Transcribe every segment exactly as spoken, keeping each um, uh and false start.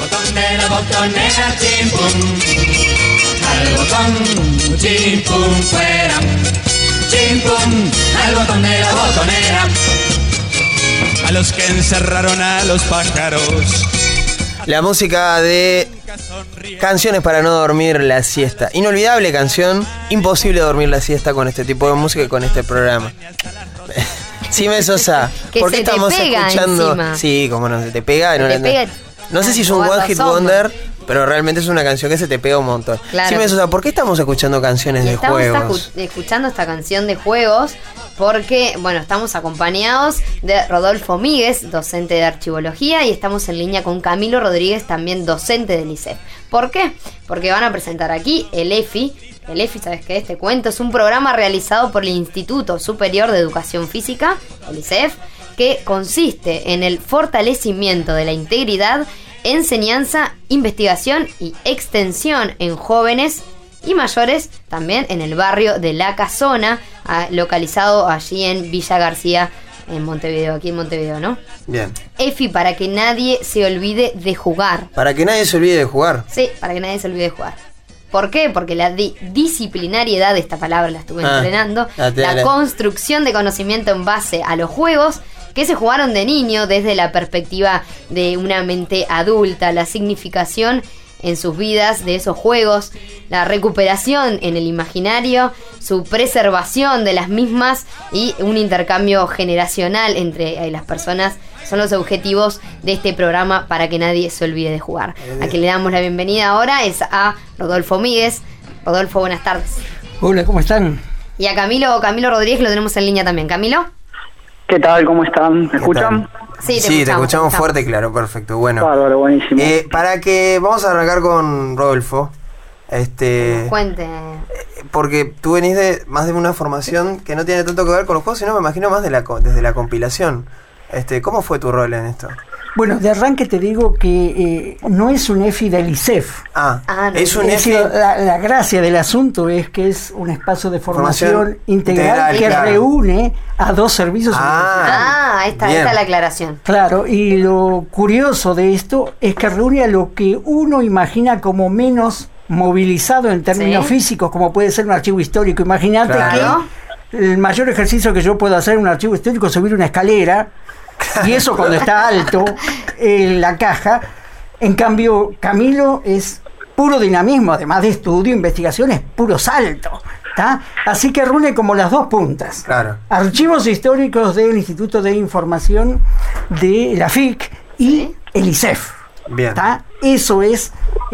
botón de la botonera, chim pum. Al botón, chim pum, fuera. Chim pum, al botón de la botonera. A los que encerraron a los pájaros. La música de Canciones para no dormir la siesta. Inolvidable canción. Imposible dormir la siesta con este tipo de música y con este programa. Sime Sosa, ¿por qué estamos escuchando? Encima. Sí, como no, se te pega. Se no, te pega no sé si es un One Hit Wonder, pero realmente es una canción que se te pega un montón. Claro. Sime Sosa, ¿por qué estamos escuchando canciones y de estamos juegos? Estamos escuchando esta canción de juegos porque, bueno, estamos acompañados de Rodolfo Míguez, docente de archivología, y estamos en línea con Camilo Rodríguez, también docente del I C E F. ¿Por qué? Porque van a presentar aquí el E F I. El E F I, ¿sabes qué? Este cuento es un programa realizado por el Instituto Superior de Educación Física, el I C E F, que consiste en el fortalecimiento de la integridad, enseñanza, investigación y extensión en jóvenes y mayores, también en el barrio de La Casona, localizado allí en Villa García, en Montevideo, aquí en Montevideo, ¿no? Bien. E F I, para que nadie se olvide de jugar. ¿Para que nadie se olvide de jugar? Sí, para que nadie se olvide de jugar. ¿Por qué? Porque la di- disciplinariedad, esta palabra la estuve ah, entrenando, la, la, la construcción de conocimiento en base a los juegos que se jugaron de niño desde la perspectiva de una mente adulta, la significación en sus vidas de esos juegos, la recuperación en el imaginario, su preservación de las mismas y un intercambio generacional entre las personas son los objetivos de este programa para que nadie se olvide de jugar. A quien le damos la bienvenida ahora es a Rodolfo Míguez. Rodolfo, buenas tardes. Hola, ¿cómo están? Y a Camilo, Camilo Rodríguez, lo tenemos en línea también. ¿Camilo? ¿Qué tal? ¿Cómo están? ¿Me escuchan? Sí, te, sí, escuchamos, te escuchamos fuerte y claro, perfecto. Bueno, bárbaro, buenísimo. Eh, para que vamos a arrancar con Rodolfo. Este, Cuente. Porque tú venís de más de una formación que no tiene tanto que ver con los juegos, sino me imagino más de la desde la compilación. Este, ¿cómo fue tu rol en esto? Bueno, de arranque te digo que eh, no es un E F I del I C E F. Ah, ah no, es un es E F I. decir, la, la gracia del asunto es que es un espacio de formación, formación integral, integral que claro. reúne a dos servicios ah, ah, esta, esta es la aclaración. Claro, y lo curioso de esto es que reúne a lo que uno imagina como menos movilizado en términos ¿Sí? físicos, como puede ser un archivo histórico. Imagínate claro. que el mayor ejercicio que yo puedo hacer en un archivo histórico es subir una escalera, y eso cuando está alto en la caja. En cambio, Camilo es puro dinamismo, además de estudio, investigación, es puro salto. ¿Tá? Así que reúne como las dos puntas. Claro. Archivos históricos del Instituto de Información de la F I C y el I C E F. Bien. ¿Tá? Eso es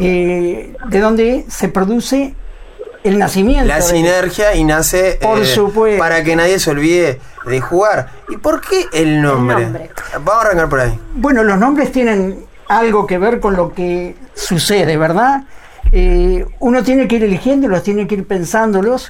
eh, de donde se produce el nacimiento. La sinergia de... y nace Por eh, supuesto. para que nadie se olvide de jugar. ¿Y por qué el nombre? el nombre? Vamos a arrancar por ahí. Bueno, los nombres tienen algo que ver con lo que sucede, ¿verdad? Eh, uno tiene que ir eligiéndolos, tiene que ir pensándolos.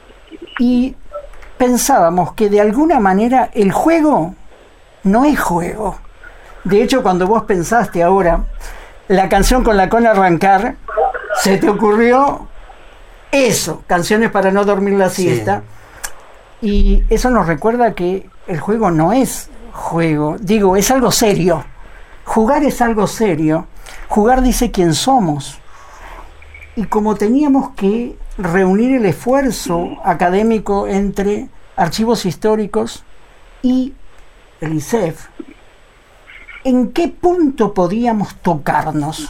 Y pensábamos que de alguna manera el juego no es juego. De hecho, cuando vos pensaste ahora la canción con la cual arrancar, se te ocurrió eso, canciones para no dormir la siesta. Sí. Y eso nos recuerda que el juego no es juego. Digo, es algo serio. Jugar es algo serio. Jugar dice quién somos. Y como teníamos que reunir el esfuerzo académico entre archivos históricos y el I C E F, ¿en qué punto podíamos tocarnos?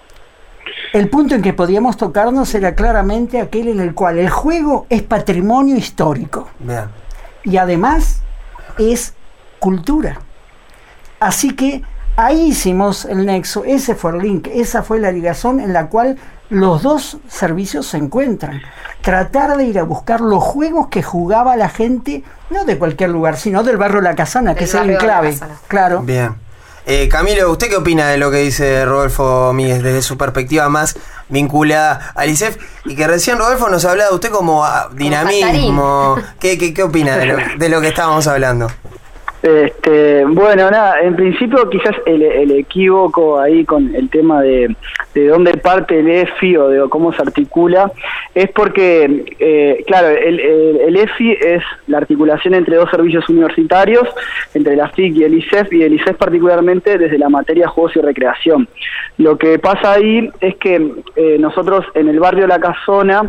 El punto en que podíamos tocarnos era claramente aquel en el cual el juego es patrimonio histórico. Bien. Y además es cultura. Así que ahí hicimos el nexo, ese fue el link, esa fue la ligazón en la cual los dos servicios se encuentran. Tratar de ir a buscar los juegos que jugaba la gente, no de cualquier lugar, sino del barrio La Casana, que es el enclave. Claro. Bien. Eh, Camilo, ¿usted qué opina de lo que dice Rodolfo Míguez desde su perspectiva más vinculada al I C E F? Y que recién Rodolfo nos hablaba de usted como uh, dinamismo. ¿Qué, qué, ¿Qué opina de lo, de lo que estábamos hablando? Este, bueno, nada, en principio quizás el, el equívoco ahí con el tema de, de dónde parte el E F I o de cómo se articula, es porque, eh, claro, el, el, el E F I es la articulación entre dos servicios universitarios, entre la F I C y el I C E F, y el I C E F particularmente desde la materia juegos y recreación. Lo que pasa ahí es que eh, nosotros en el barrio La Casona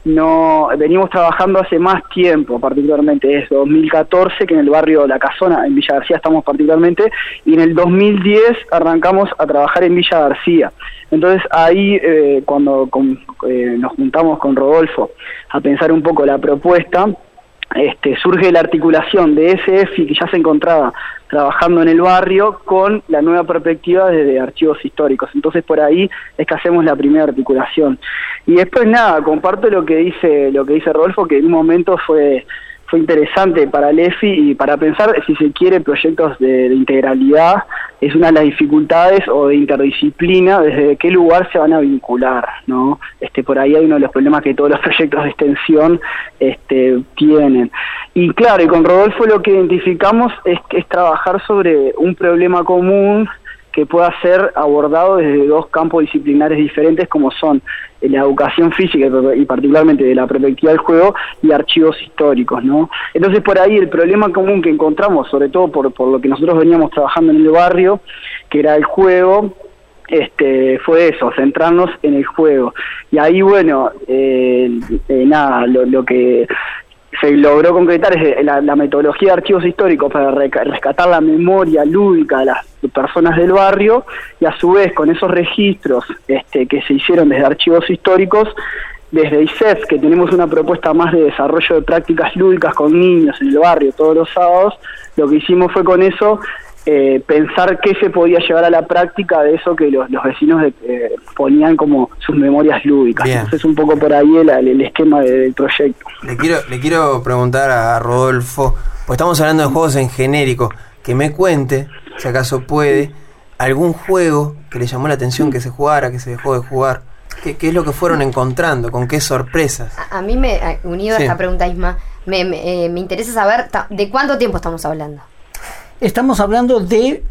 no venimos trabajando hace más tiempo, particularmente es dos mil catorce que en el barrio La Casona, en Villa García estamos particularmente, y en el dos mil diez arrancamos a trabajar en Villa García. Entonces ahí eh, cuando con, eh, nos juntamos con Rodolfo a pensar un poco la propuesta, este, surge la articulación de ese F I que ya se encontraba trabajando en el barrio con la nueva perspectiva desde archivos históricos. Entonces por ahí es que hacemos la primera articulación. Y después nada, comparto lo que dice lo que dice Rodolfo, que en un momento fue fue interesante para el E F I y para pensar, si se quiere, proyectos de, de integralidad, es una de las dificultades, o de interdisciplina, desde qué lugar se van a vincular, ¿no? Este, por ahí hay uno de los problemas que todos los proyectos de extensión este, tienen. Y claro, y con Rodolfo lo que identificamos es, es trabajar sobre un problema común que pueda ser abordado desde dos campos disciplinares diferentes, como son la educación física y particularmente de la perspectiva del juego y archivos históricos, ¿no? Entonces por ahí el problema común que encontramos, sobre todo por, por lo que nosotros veníamos trabajando en el barrio, que era el juego, este fue eso, centrarnos en el juego. Y ahí, bueno, eh, eh, nada, lo, lo que se logró concretar es la, la metodología de archivos históricos para rescatar la memoria lúdica de las personas del barrio, y a su vez con esos registros este, que se hicieron desde archivos históricos, desde I C E F, que tenemos una propuesta más de desarrollo de prácticas lúdicas con niños en el barrio todos los sábados, lo que hicimos fue con eso eh, pensar qué se podía llevar a la práctica de eso que los, los vecinos de, eh, ponían como sus memorias lúdicas. Bien. Entonces un poco por ahí el, el esquema de, del proyecto. Le quiero, le quiero preguntar a Rodolfo, pues estamos hablando de juegos en genérico, que me cuente, si acaso puede, algún juego que le llamó la atención que se jugara, que se dejó de jugar. ¿Qué, qué es lo que fueron encontrando? ¿Con qué sorpresas? A, a mí, me unido Sí. a esta pregunta, Isma, me, me, eh, me interesa saber ta- de cuánto tiempo estamos hablando. Estamos hablando de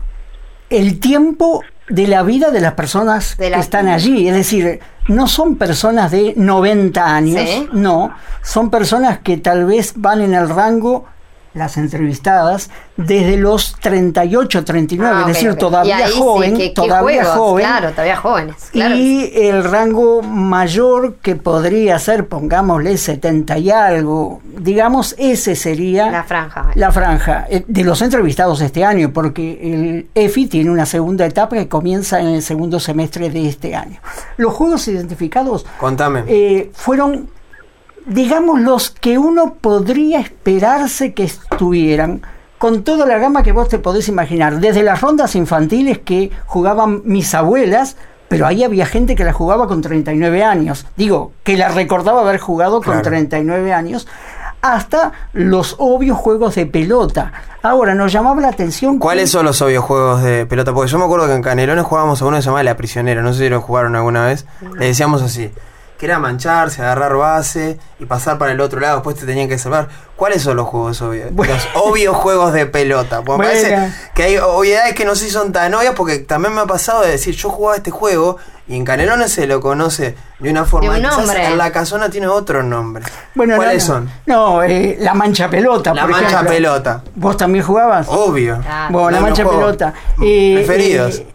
el tiempo de la vida de las personas De la- que están allí. Es decir, no son personas de noventa años, Sí. no, son personas que tal vez van en el rango, las entrevistadas, desde los treinta y ocho, treinta y nueve, Ah, es ok, decir, ok. todavía Y ahí sí, joven, ¿qué- qué todavía juegos? joven. Claro, todavía jóvenes. Claro. Y el rango mayor, que podría ser, pongámosle, setenta y algo, digamos, ese sería La franja. Vale. la franja eh, de los entrevistados este año, porque el E F I tiene una segunda etapa que comienza en el segundo semestre de este año. Los juegos identificados Contame. eh, fueron, digamos, los que uno podría esperarse que estuvieran, con toda la gama que vos te podés imaginar, desde las rondas infantiles que jugaban mis abuelas, pero ahí había gente que la jugaba con treinta y nueve años, digo, que la recordaba haber jugado con Claro. treinta y nueve años, hasta los obvios juegos de pelota. Ahora, nos llamaba la atención... ¿Cuáles son los obvios juegos de pelota? Porque yo me acuerdo que en Canelones jugábamos a uno que se llamaba La Prisionera, no sé si lo jugaron alguna vez. Le decíamos así, que era mancharse, agarrar base y pasar para el otro lado, después te tenían que salvar. ¿Cuáles son los juegos obvios? Bueno. Los obvios juegos de pelota. Porque me Bueno. parece que hay obviedades que no sé si son tan obvias, porque también me ha pasado de decir, yo jugaba este juego y en Canelones se lo conoce de una forma. De un Quizás nombre. en La Casona tiene otro nombre. Bueno, ¿Cuáles no, no. son? No, eh, la mancha pelota, La por mancha ejemplo. pelota. ¿Vos también jugabas? Obvio. Ah. Bueno, la No, mancha los juegos pelota. Eh, preferidos. eh,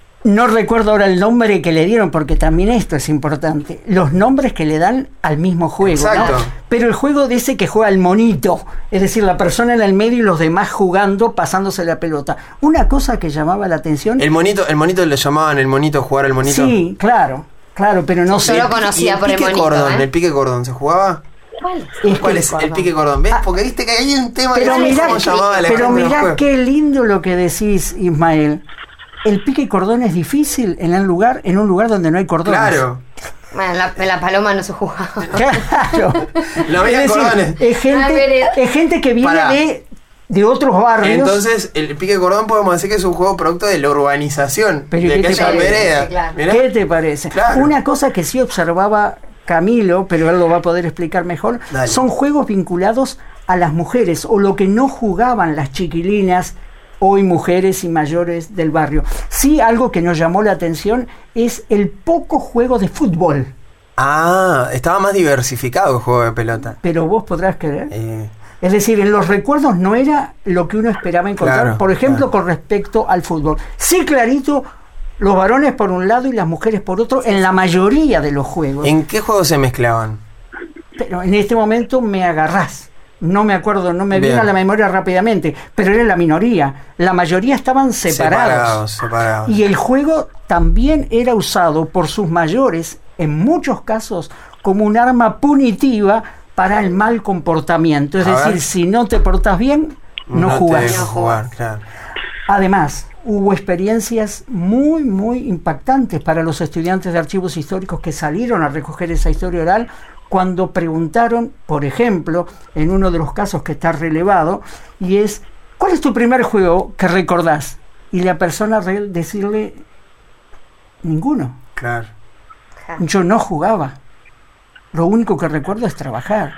no recuerdo ahora el nombre que le dieron, porque también esto es importante. Los nombres que le dan al mismo juego, ¿no? Exacto. Pero el juego dice que juega el monito, es decir, la persona en el medio y los demás jugando, pasándose la pelota. Una cosa que llamaba la atención... El monito, el monito le llamaban el monito, jugar al monito. Sí, claro, claro, pero no Yo sé. lo conocía ¿Y el por el pique monito, cordón, ¿eh? el pique cordón, ¿se jugaba? ¿Cuál? Es ¿Cuál que- es el pique cordón? ¿Ves? Ah, Porque viste que hay un tema Pero que no sé mirá, cómo llamaba la pero gente de los mirá juegos. qué lindo lo que decís, Ismael. El pique cordón es difícil en un lugar, en un lugar donde no hay cordones. Claro. Bueno, la, en la paloma no se jugaba. Claro. No había Es decir, cordones. Es Ah, gente, vereda. es gente que viene Pará. de, de otros barrios. Entonces, el pique cordón podemos decir que es un juego producto de la urbanización. Pero de ¿qué que te haya parece? vereda. Claro. Mirá. ¿Qué te parece? Claro. Una cosa que sí observaba Camilo, pero él lo va a poder explicar mejor, Dale. son juegos vinculados a las mujeres, o lo que no jugaban las chiquilinas, hoy mujeres y mayores del barrio. Sí, algo que nos llamó la atención es el poco juego de fútbol. Ah, estaba más diversificado el juego de pelota. Pero vos podrás creer. Eh, Es decir, en los recuerdos no era lo que uno esperaba encontrar, Claro, por ejemplo, claro. con respecto al fútbol. Sí, clarito, los varones por un lado y las mujeres por otro, en la mayoría de los juegos. ¿En qué juegos se mezclaban? Pero en este momento me agarrás. No me acuerdo, no me viene Bien. a la memoria rápidamente, pero era la minoría. La mayoría estaban separados. Separados, separados. Y el juego también era usado por sus mayores, en muchos casos, como un arma punitiva para el mal comportamiento. Es A decir, ver. si no te portás bien, no, te jugás. dejo jugar, claro. Además, hubo experiencias muy, muy impactantes para los estudiantes de archivos históricos que salieron a recoger esa historia oral cuando preguntaron, por ejemplo, en uno de los casos que está relevado, y es, ¿cuál es tu primer juego que recordás? Y la persona real decirle, ninguno. Claro. Yo no jugaba. Lo único que recuerdo es trabajar.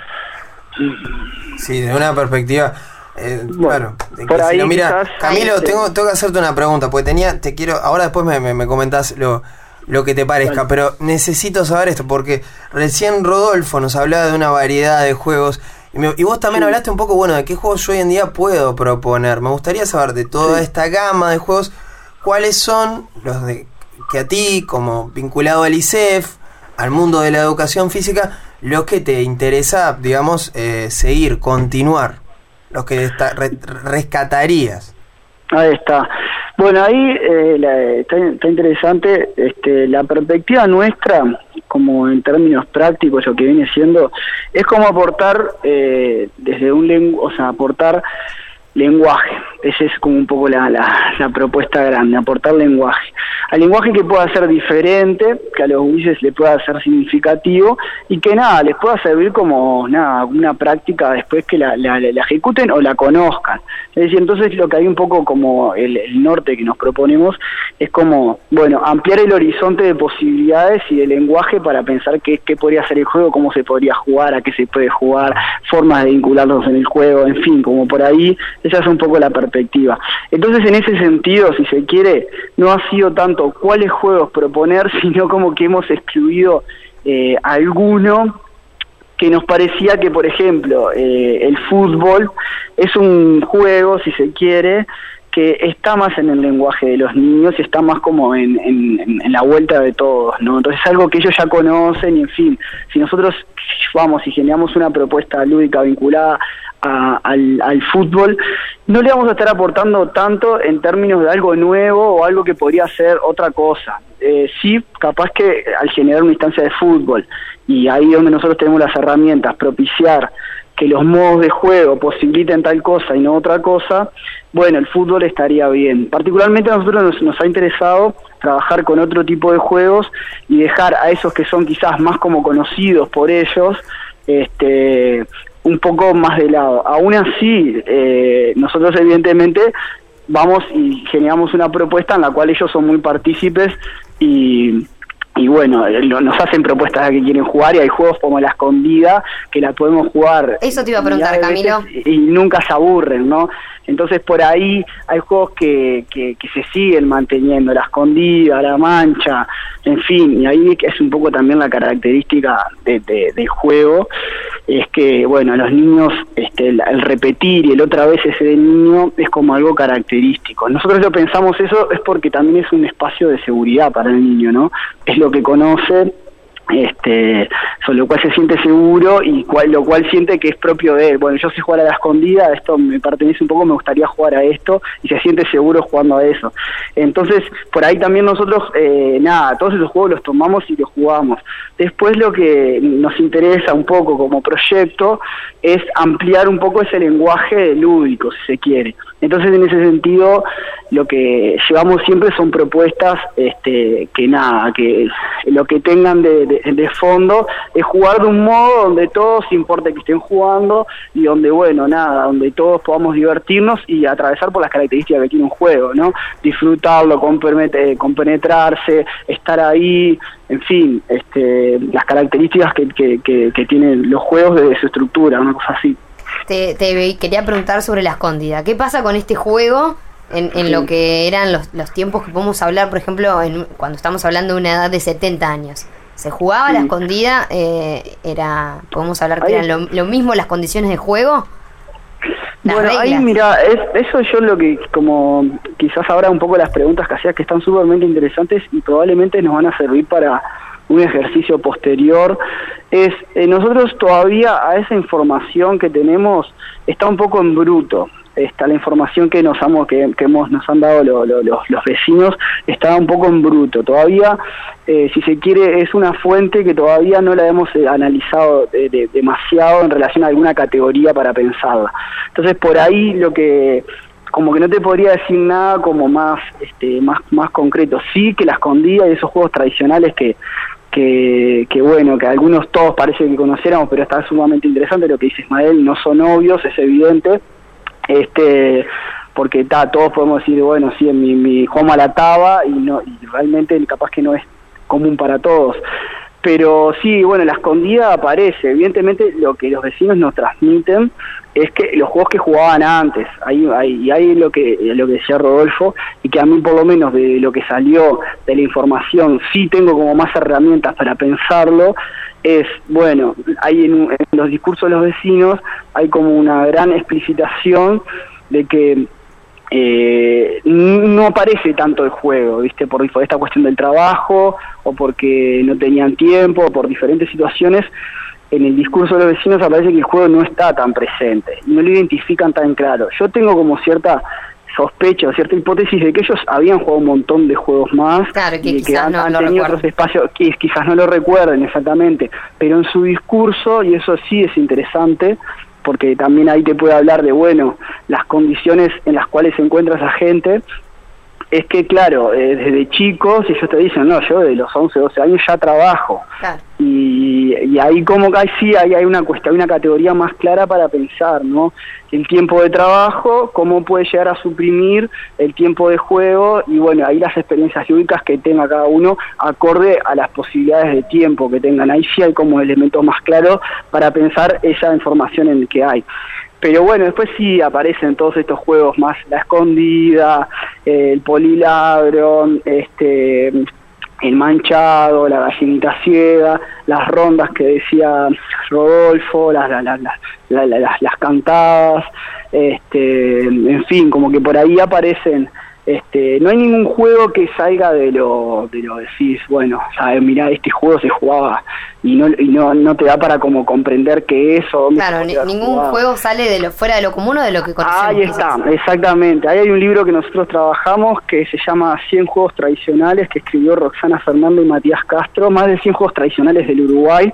Sí, de una perspectiva, eh, Bueno, claro, de por que si ahí lo mira, quizás- Camilo, Ahí, tengo, sí. tengo que hacerte una pregunta, porque tenía, te quiero, ahora después me, me, me comentás lo, lo que te parezca, Vale. pero necesito saber esto, porque recién Rodolfo nos hablaba de una variedad de juegos, y, me- y vos también Sí. hablaste un poco, bueno, de qué juegos yo hoy en día puedo proponer. Me gustaría saber de toda Sí. esta gama de juegos, cuáles son los de que a ti, como vinculado al I C E F, al mundo de la educación física, los que te interesa, digamos, eh, seguir, continuar, los que desta- re- rescatarías. Ahí está. Bueno, ahí eh, la- está, está interesante este, la perspectiva nuestra, como en términos prácticos, lo que viene siendo, es como aportar eh, desde un lenguaje, o sea, aportar lenguaje. Esa es como un poco la, la, la propuesta grande, aportar lenguaje. Al lenguaje que pueda ser diferente, que a los gurises le pueda ser significativo y que nada, les pueda servir como nada, una práctica después que la, la, la ejecuten o la conozcan. Es decir, entonces lo que hay un poco como el, el norte que nos proponemos es como, bueno, ampliar el horizonte de posibilidades y de lenguaje para pensar qué, qué podría ser el juego, cómo se podría jugar, a qué se puede jugar, formas de vincularlos en el juego, en fin, como por ahí, esa es un poco la perspectiva. Entonces, en ese sentido, si se quiere, no ha sido tanto cuáles juegos proponer, sino como que hemos excluido eh, alguno que nos parecía que, por ejemplo, eh, el fútbol es un juego, si se quiere, que está más en el lenguaje de los niños y está más como en, en, en la vuelta de todos, ¿no? Entonces es algo que ellos ya conocen y, en fin, si nosotros vamos y generamos una propuesta lúdica vinculada a, al, al fútbol, no le vamos a estar aportando tanto en términos de algo nuevo o algo que podría ser otra cosa. Eh, sí, capaz que al generar una instancia de fútbol, y ahí donde nosotros tenemos las herramientas, propiciar que los modos de juego posibiliten tal cosa y no otra cosa, bueno, el fútbol estaría bien. Particularmente a nosotros nos, nos ha interesado trabajar con otro tipo de juegos y dejar a esos que son quizás más como conocidos por ellos, este, un poco más de lado. Aún así, eh, nosotros evidentemente vamos y generamos una propuesta en la cual ellos son muy partícipes y... y bueno, nos hacen propuestas de que quieren jugar y hay juegos como la escondida que la podemos jugar. Eso te iba a preguntar, millones de Camilo. veces y nunca se aburren, ¿no? Entonces por ahí hay juegos que, que, que se siguen manteniendo, la escondida, la mancha, en fin, y ahí es un poco también la característica de, de, del juego, es que, bueno, los niños, este, el, el repetir y el otra vez ese de niño es como algo característico. Nosotros lo pensamos eso es porque también es un espacio de seguridad para el niño, ¿no? Es lo que conoce, este, sobre lo cual se siente seguro y cual, lo cual siente que es propio de él. Bueno, yo sé jugar a la escondida, esto me pertenece un poco, me gustaría jugar a esto, y se siente seguro jugando a eso. Entonces, por ahí también nosotros, eh, nada, todos esos juegos los tomamos y los jugamos. Después lo que nos interesa un poco como proyecto es ampliar un poco ese lenguaje lúdico, si se quiere. Entonces, en ese sentido, lo que llevamos siempre son propuestas este, que nada, que lo que tengan de, de, de fondo es jugar de un modo donde todos importa que estén jugando y donde, bueno, nada, donde todos podamos divertirnos y atravesar por las características que tiene un juego, ¿no? Disfrutarlo, compenetrarse, estar ahí, en fin, este, las características que, que, que, que tienen los juegos de su estructura, una cosa así. te, te quería preguntar sobre la escondida. ¿Qué pasa con este juego en, en sí. lo que eran los, los tiempos que podemos hablar, por ejemplo, en, cuando estamos hablando de una edad de setenta años? ¿Se jugaba sí. la escondida? Eh, era ¿Podemos hablar que ahí, eran lo, lo mismo las condiciones de juego? Las bueno, reglas. ahí mira, es, eso yo lo que, como quizás ahora un poco las preguntas que hacías que están súpermente interesantes y probablemente nos van a servir para un ejercicio posterior, es eh, nosotros todavía a esa información que tenemos está un poco en bruto. Está la información que nos hemos, que, que hemos, nos han dado lo, lo, los, los vecinos, está un poco en bruto. Todavía, eh, si se quiere, es una fuente que todavía no la hemos eh, analizado de, de, demasiado en relación a alguna categoría para pensarla. Entonces, por ahí lo que, como que no te podría decir nada como más, este, más, más concreto. Sí que la escondida y esos juegos tradicionales que Que, que bueno, que algunos todos parece que conociéramos, pero está sumamente interesante lo que dice Ismael, no son obvios, es evidente, este porque ta, todos podemos decir, bueno, sí, mi, mi Juanma la taba, y, no, y realmente capaz que no es común para todos. Pero sí, bueno, la escondida aparece. Evidentemente lo que los vecinos nos transmiten es que los juegos que jugaban antes, ahí, ahí, y ahí lo que, lo que decía Rodolfo, y que a mí por lo menos de lo que salió de la información, sí tengo como más herramientas para pensarlo, es, bueno, hay en, en los discursos de los vecinos, hay como una gran explicitación de que Eh, no aparece tanto el juego, ¿viste? Por, por esta cuestión del trabajo, o porque no tenían tiempo, o por diferentes situaciones. En el discurso de los vecinos aparece que el juego no está tan presente, no lo identifican tan claro. Yo tengo como cierta sospecha, cierta hipótesis de que ellos habían jugado un montón de juegos más, claro, que y que han, no han lo tenido recuerden. otros espacios que quizás no lo recuerden exactamente, pero en su discurso, y eso sí es interesante, porque también ahí te puede hablar de, bueno, las condiciones en las cuales se encuentra esa gente, es que, claro, eh, desde chicos, ellos te dicen, no, yo de los once, doce años ya trabajo. Claro. Y, y ahí como que ahí sí hay, hay una cuestión, una categoría más clara para pensar, ¿no? El tiempo de trabajo, cómo puede llegar a suprimir el tiempo de juego, y bueno, ahí las experiencias lúdicas que tenga cada uno acorde a las posibilidades de tiempo que tengan. Ahí sí hay como elementos más claros para pensar esa información en el que hay. Pero bueno, después sí aparecen todos estos juegos más, la escondida, eh, el poliladro, este, el manchado, la gallinita ciega, las rondas que decía Rodolfo, las, las, las, las, las, las cantadas, este, en fin, como que por ahí aparecen. Este, no hay ningún juego que salga de lo de lo decís, bueno, sabes, mirá, este juego se jugaba y no y no no te da para como comprender qué es o dónde. Claro, ni, ningún jugado. Juego sale de lo fuera de lo común o de lo que conocemos. Ahí está, quizás. Exactamente. Ahí hay un libro que nosotros trabajamos que se llama cien juegos tradicionales, que escribió Roxana Fernando y Matías Castro, más de cien juegos tradicionales del Uruguay.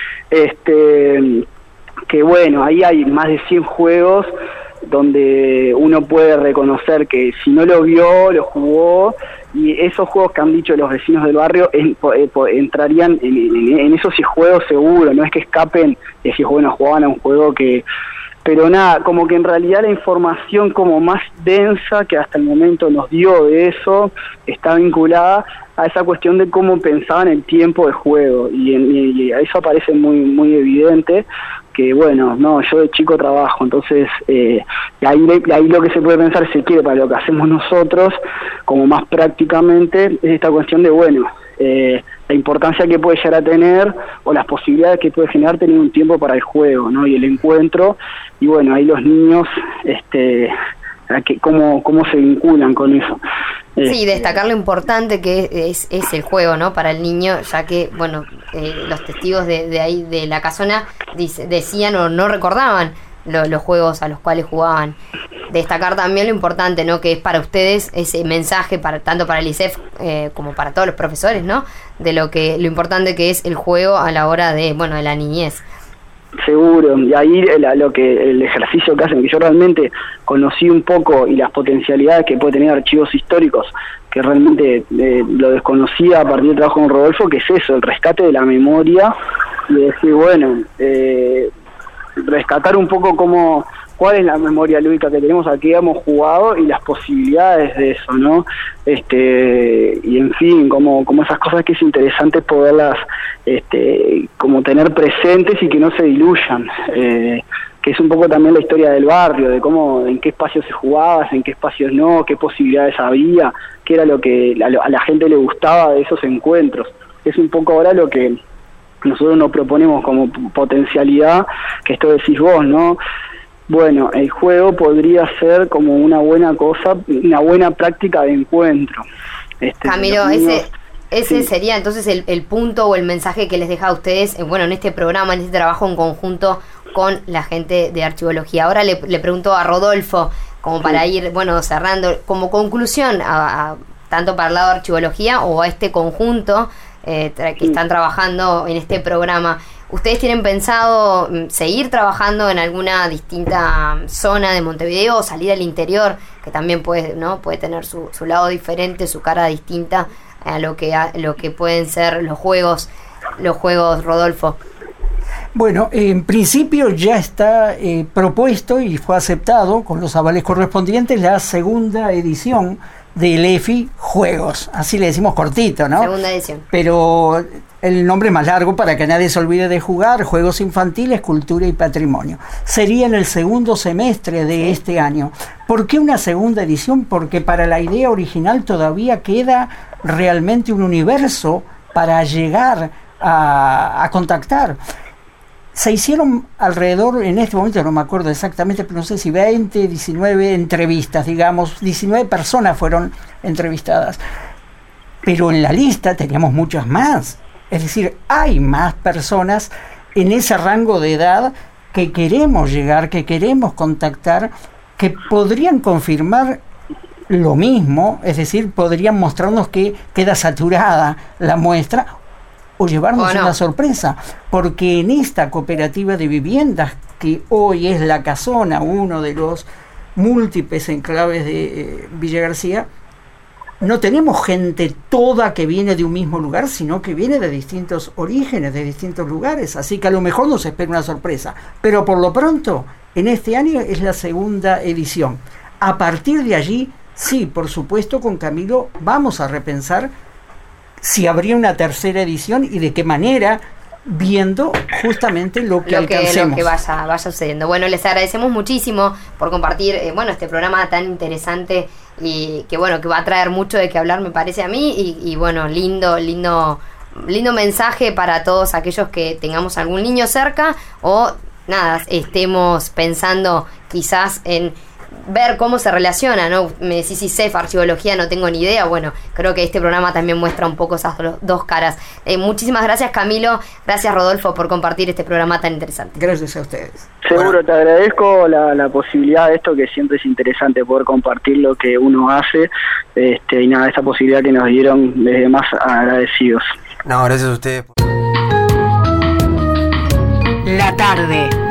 Este, que bueno, ahí hay más de cien juegos donde uno puede reconocer que si no lo vio, lo jugó, y esos juegos que han dicho los vecinos del barrio en, en, entrarían en, en, en esos juegos seguro, no es que escapen y decir, bueno, jugaban a un juego que... Pero nada, como que en realidad la información como más densa que hasta el momento nos dio de eso está vinculada a esa cuestión de cómo pensaban el tiempo de juego, y, en, y eso aparece muy muy evidente, que bueno, no, yo de chico trabajo, entonces eh, ahí, ahí lo que se puede pensar, si quiere, para lo que hacemos nosotros, como más prácticamente, es esta cuestión de, bueno, eh, la importancia que puede llegar a tener, o las posibilidades que puede generar tener un tiempo para el juego, ¿no? Y el encuentro, y bueno, ahí los niños, este, que, cómo, cómo se vinculan con eso. Sí, destacar lo importante que es, es el juego, ¿no? Para el niño, ya que, bueno, eh, los testigos de, de ahí, de la casona, dice, decían o no recordaban lo, los juegos a los cuales jugaban. Destacar también lo importante, ¿no? Que es para ustedes ese mensaje, para tanto para el I S E F eh, como para todos los profesores, ¿no? De lo que lo importante que es el juego a la hora de, bueno, de la niñez. Seguro, y ahí el, lo que el ejercicio que hacen, que yo realmente conocí un poco, y las potencialidades que puede tener archivos históricos, que realmente eh, lo desconocía a partir del trabajo con Rodolfo, que es eso, el rescate de la memoria, y decir, bueno, eh, rescatar un poco cómo, cuál es la memoria lúdica que tenemos, a qué hemos jugado y las posibilidades de eso, ¿no? Este, y en fin, como, como esas cosas que es interesante poderlas este, como tener presentes y que no se diluyan. Eh, que es un poco también la historia del barrio, de cómo, en qué espacios se jugaba, en qué espacios no, qué posibilidades había, qué era lo que a la gente le gustaba de esos encuentros. Es un poco ahora lo que nosotros nos proponemos como potencialidad, que esto decís vos, ¿no? Bueno, el juego podría ser como una buena cosa, una buena práctica de encuentro. Este, Camilo, ese... Ese Sí. sería entonces el, el punto o el mensaje que les deja a ustedes, eh, bueno, en este programa, en este trabajo en conjunto con la gente de Archivología. Ahora le, le pregunto a Rodolfo, como para ir, bueno, cerrando, como conclusión, a, a, tanto para el lado de Archivología o a este conjunto eh, tra- que están trabajando en este programa. ¿Ustedes tienen pensado mm, seguir trabajando en alguna distinta zona de Montevideo o salir al interior, que también puede, ¿no? puede tener su, su lado diferente, su cara distinta a lo que a lo que pueden ser los juegos, los juegos, Rodolfo? Bueno, en principio ya está eh, propuesto y fue aceptado con los avales correspondientes la segunda edición del E F I Juegos, así le decimos cortito, ¿no? Segunda edición. Pero el nombre más largo para que nadie se olvide de jugar, Juegos Infantiles, Cultura y Patrimonio. Sería en el segundo semestre de este año. ¿Por qué una segunda edición? Porque para la idea original todavía queda realmente un universo para llegar a, a contactar. Se hicieron alrededor, en este momento no me acuerdo exactamente, pero no sé si veinte, diecinueve entrevistas, digamos, diecinueve personas fueron entrevistadas. Pero en la lista teníamos muchas más. Es decir, hay más personas en ese rango de edad que queremos llegar, que queremos contactar, que podrían confirmar lo mismo, es decir, podrían mostrarnos que queda saturada la muestra o llevarnos ¿O no? una sorpresa, porque en esta cooperativa de viviendas, que hoy es La Casona, uno de los múltiples enclaves de eh, Villa García, no tenemos gente toda que viene de un mismo lugar, sino que viene de distintos orígenes, de distintos lugares, así que a lo mejor nos espera una sorpresa, pero por lo pronto, en este año es la segunda edición. A partir de allí, sí, por supuesto, con Camilo vamos a repensar si habría una tercera edición y de qué manera, viendo justamente lo que lo que, alcancemos. lo que vaya, vaya sucediendo. Bueno, les agradecemos muchísimo por compartir eh, bueno, este programa tan interesante y que bueno, que va a traer mucho de qué hablar, me parece a mí, y, y bueno, lindo, lindo, lindo mensaje para todos aquellos que tengamos algún niño cerca o nada, estemos pensando quizás en ver cómo se relaciona, ¿no? Me decís si C E F, Archivología, no tengo ni idea. Bueno, creo que este programa también muestra un poco esas do- dos caras. Eh, muchísimas gracias, Camilo. Gracias, Rodolfo, por compartir este programa tan interesante. Gracias a ustedes. Seguro, Bueno. te agradezco la, la posibilidad de esto, que siempre es interesante poder compartir lo que uno hace, este, y nada, esta posibilidad que nos dieron, desde más agradecidos. No, gracias a ustedes. La tarde.